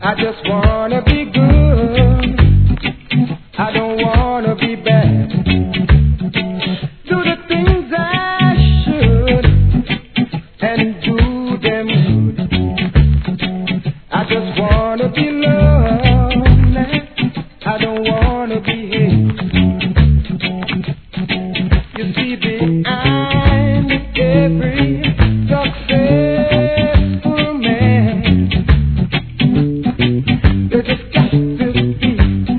I just wanna be good. I don't wanna be bad. Do the things I should and do them good. I just wanna be loved. I don't wanna be hated. You see, behind every successful man, there just got to be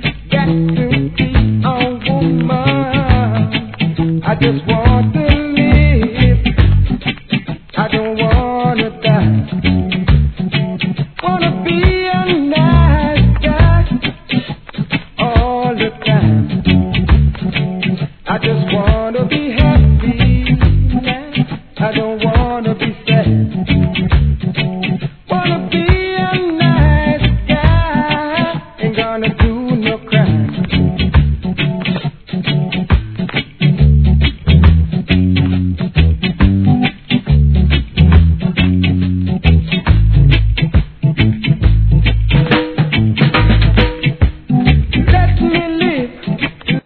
a woman. I just want to live. I don't wanna die. Wanna be a nice guy all the time. I just wanna be happy. I don't wanna be sad. Wanna be a nice guy. Ain't gonna